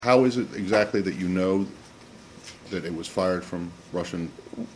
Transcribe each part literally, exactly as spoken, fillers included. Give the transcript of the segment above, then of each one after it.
How is it exactly that you know that it was fired from Russian,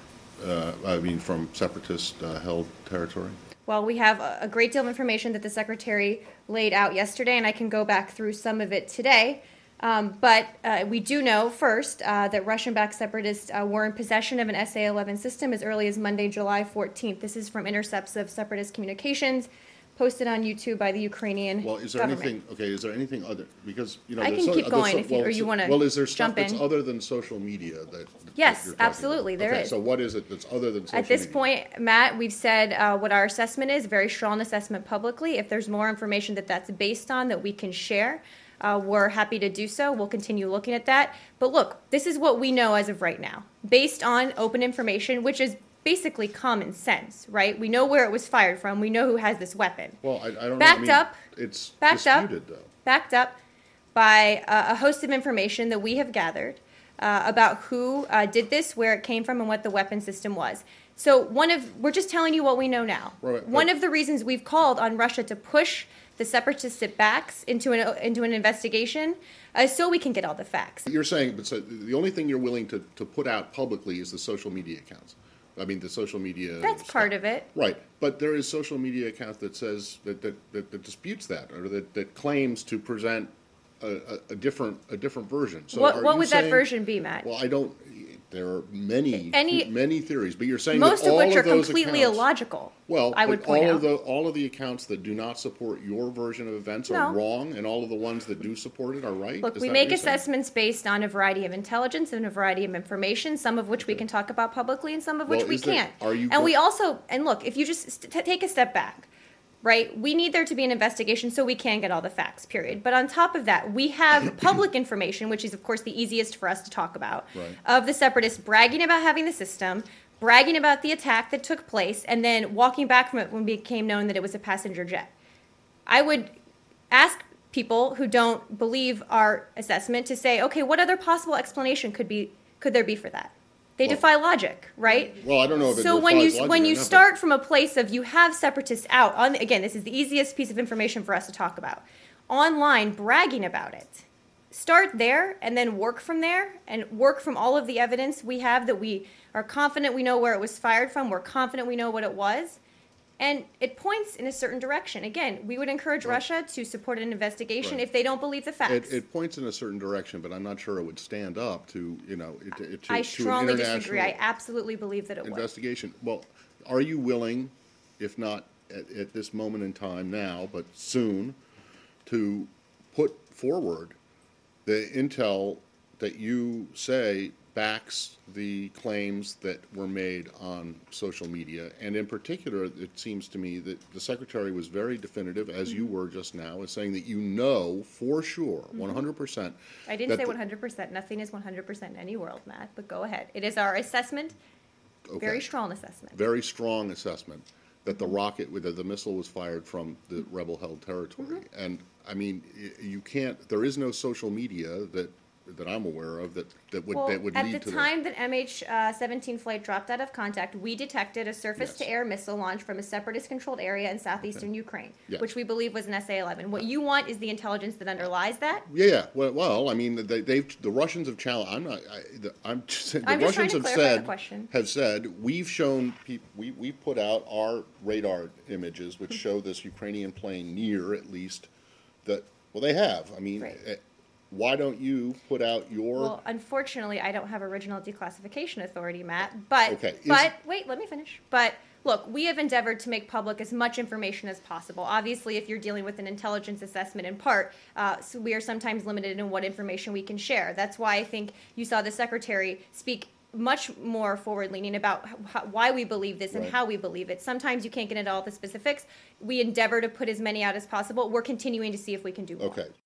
uh, I mean, from separatist-held territory? Well, we have a great deal of information that the Secretary laid out yesterday, and I can go back through some of it today. Um, but uh, we do know, first, uh, that Russian-backed separatists uh, were in possession of an S A eleven system as early as Monday, July fourteenth. This is from intercepts of separatist communications posted on YouTube by the Ukrainian Well, is there government. anything, okay, is there anything other, because, you know. I there's can so- keep there's going so- if you- well, or you so- wanna Well, is there stuff jump that's in? other than social media that? that Yes, you're talking absolutely, about? there Okay, is. so what is it that's other than social media? At this point, Matt, we've said uh, what our assessment is, very strong assessment publicly. If there's more information that that's based on that we can share, uh, we're happy to do so. We'll continue looking at that. But look, this is what we know as of right now, based on open information, which is basically common sense, right? We know where it was fired from. We know who has this weapon. Well, I, I don't know. I Backed mean, up, It's backed up, disputed, though. backed up by uh, a host of information that we have gathered uh, about who uh, did this, where it came from, and what the weapon system was. So one of, we're just telling you what we know now. Right, one but- of the reasons we've called on Russia to push the separatist sit-backs into an, into an investigation uh, so we can get all the facts. You're saying, but so the only thing you're willing to, to put out publicly is the social media accounts. I mean, the social media. That's stuff. part of it. Right, but there is social media account that says that that, that, that disputes that, or that, that claims to present a, a, a different a different version. So What, are what you would saying, that version be, Matt? Well, I don't. There are many Any- many theories, but you're saying Most that of all which are of those completely accounts, illogical. Well, I would but point all out. of the all of the accounts that do not support your version of events are No. wrong, and all of the ones that do support it are right. Look, Is we that make what you're saying? assessments based on a variety of intelligence and a variety of information, some of which we can talk about publicly and some of which Well, we is there- can't. are you and we go- also, and look, if you just st- take a step back, right, we need there to be an investigation so we can get all the facts, period. But on top of that, we have public information, which is, of course, the easiest for us to talk about, Right. of the separatists bragging about having the system, bragging about the attack that took place, and then walking back from it when it became known that it was a passenger jet. I would ask people who don't believe our assessment to say, okay, what other possible explanation could be could there be for that? They Well- defy logic, right? Well, I don't know if it So when you defies logic when or you not, but- start from a place of you have separatists out on, again, this is the easiest piece of information for us to talk about, online bragging about it. Start there and then work from there and work from all of the evidence we have that we are confident we know where it was fired from. We're confident we know what it was. And it points in a certain direction. Again, we would encourage Russia to support an investigation Right. if they don't believe the facts. It, it points in a certain direction, but I'm not sure it would stand up to, you know, it, it, to, I to an strongly international disagree. I absolutely believe that it would. investigation. Well, are you willing, if not at, at this moment in time now, but soon, to put forward the intel that you say backs the claims that were made on social media? And in particular, it seems to me that the Secretary was very definitive, as you were just now, as saying that you know for sure, one hundred percent. I didn't that say the- one hundred percent. Nothing is one hundred percent in any world, Matt, but go ahead. It is our assessment, very Okay. strong assessment. Very strong assessment that the rocket, that the missile was fired from the rebel-held territory. And, I mean, y- you can't, there is no social media that, that I'm aware of that, that would, Well, that would at lead the to time that M H seventeen flight dropped out of contact, we detected a surface-to-air missile launch from a separatist-controlled area in southeastern Ukraine, Yes. which we believe was an S A eleven. What you want is the intelligence that underlies that. Yeah, yeah. Well, well, I mean, they, they've the Russians have challenged. I'm not. I, the, I'm just saying. The I'm just trying Russians to have clarify the said question. have said we've shown people. We we put out our radar images, which show this Ukrainian plane near at least. That well, they have. I mean, Right. eh, why don't you put out your? Well, unfortunately, I don't have original declassification authority, Matt. But Okay, is- but wait, let me finish. But look, we have endeavored to make public as much information as possible. Obviously, if you're dealing with an intelligence assessment in part, uh, so we are sometimes limited in what information we can share. That's why I think you saw the Secretary speak much more forward-leaning about how, why we believe this and Right. how we believe it. Sometimes you can't get into all the specifics. We endeavor to put as many out as possible. We're continuing to see if we can do more. Okay.